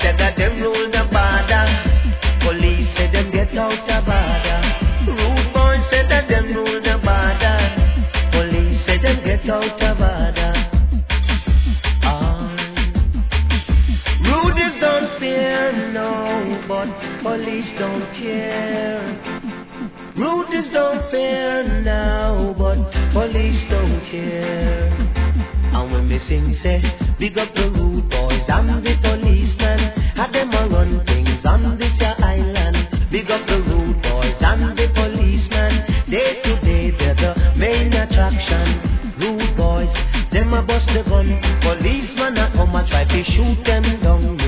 said that them rule the border. Police said them get out the border. Rude boys said that them rule the border. Police said them get out the border. Rudies don't fear, no, but police don't care. Rudies don't fear now, but police don't care. And when we sing, say, big up the rude boys and the policemen. Had them a run things on this island. Big up the rude boys and the policemen. Day to day, they're the main attraction. Rude boys, them a bust the gun. Policemen a come and try to shoot them down.